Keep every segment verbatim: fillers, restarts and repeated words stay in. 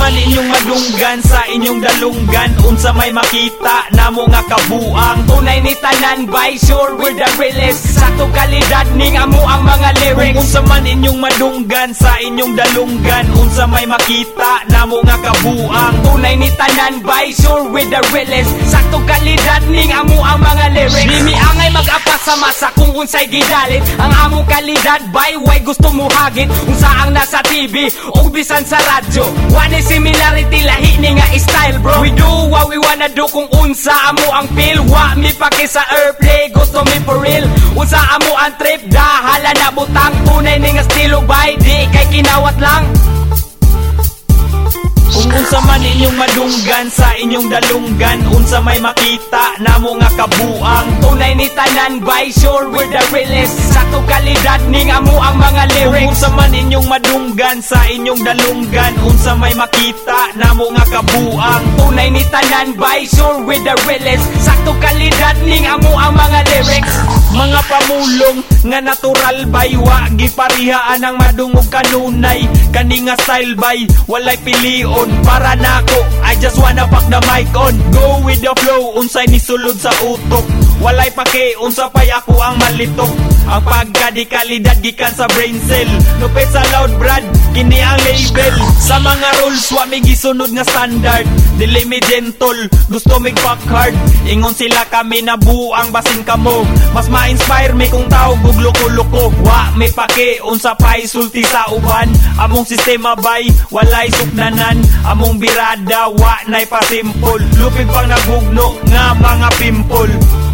man inyong madunggan sa inyong dalunggan, unsa may makita namo nga kabuang. Tunay ni tanan by sure we're the realest. Sakto kalidad ning amo ang mga lyrics. Unsa man inyong madunggan sa inyong dalunggan, unsa may makita namo nga kabuang. Tunay ni tanan by sure we're the realest. Sakto kalidad ning amo ang mga lyrics. Di mi angay mag-apas sa masa kung unsay gidalit. Ang among kalidad by way gusto mo hagit. Unsa ang nasa T V ug bisan sa radyo, wani similarity lahi ni nga style bro. We do what we wanna do kung unsa amo ang feel. Wa mi paki sa airplay, gusto mi for real. Unsa amo ang trip, dahala na butang. Tunay ni nga estilo by di kay kinawat lang. Kung unsa man inyong madunggan sa inyong dalunggan, unsa may makita namo nga kabuang. Tunay ni tanan by sure we're the realest. Sakto kalidad ning amo ang mga lyrics. Kung unsa man inyong madunggan sa inyong dalunggan, unsa may makita namo nga kabuang. Tunay ni tanan by sure we're the realest. Sakto kalidad ning amo ang mga lyrics. Mga pamulong nga natural bay, wa giparihaan ang madungog kanunay. Kani nga style bay, walay pilion. Para nako, I just wanna pack the mic on. Go with the flow, unsay ni sulod sa utok. Walay pake, unsa pay ako ang malitok. Ang pagkadi kalidad gikan sa brain cell. Lupit sa loud brad, kini ang label. Sa mga rules, wa mi gisunod nga standard. Dili mi gentle, gusto mig fuck hard. Ingon sila kami na buang basin kamo. Mas ma-inspire mi kung tao gugluko-luko. Wa mi pake, unsa pay sulti sa uban. Among sistema bay, walay suknanan. Among birada, wa nay pa simple. Lupig pang nagugno nga mga pimple.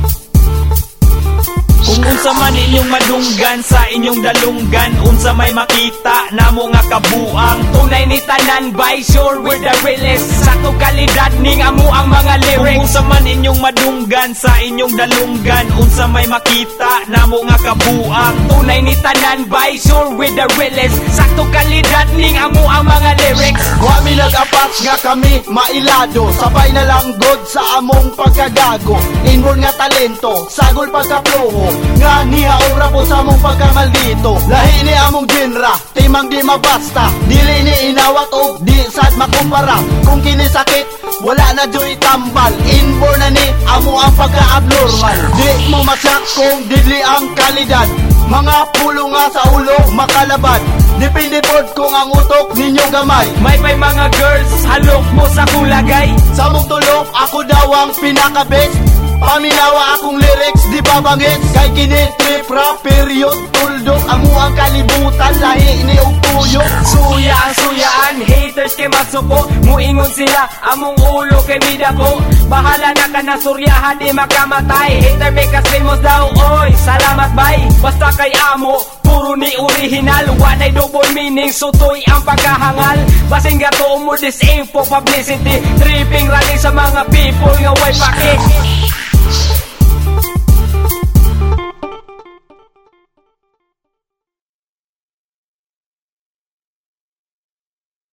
Kung unsa man inyong madunggan sa inyong dalunggan, unsa may makita namo nga kabuang. Tunay ni tanan by sure we're the realest. Sakto kalidad ning amo ang mga lyrics. Kung unsa man inyong madunggan sa inyong dalunggan, unsa may makita namo nga kabuang. Tunay ni tanan by sure we're the realest. Sakto kalidad ning amo ang mga lyrics. Wa mi nag-apas nga kami mailado, sabay na lang god sa among pagkagago. Inborn nga talento, sagol pagkaploho, nga nihaong rapon sa among pagkamaldito. Lahi ni among genre, timang di mabasta. Dili ni inawat o di sad makumpara. Kung kini sakit, wala na joy tambal. Inborn na ni amo ang pagka-abnormal. Di mo masyak kung didli ang kalidad. Mga pulo nga sa ulo makalabad. Depende pod kung ang utok ninyo gamay. May pay mga girls, halok mo sa kulagay. Sa mong tulok, ako daw ang pinaka-best. Paminawa akong lyrics, di babangit. Kay kini trip rap, period, tuldok. Amo ang kalibutan, lahi ni og tuyok. Suya ang suyaan, haters kay masuko. Muingon sila, among ulo kay midako. Bahala na ka na suryahan, di makamatay. Hater make us famous daw, oy, salamat bay. Basta kay amo, puro ni original. Wanay double meaning, sutoy ang pagkahangal. Basing gato mo disinfo publicity. Tripping rally sa mga people nga way pake.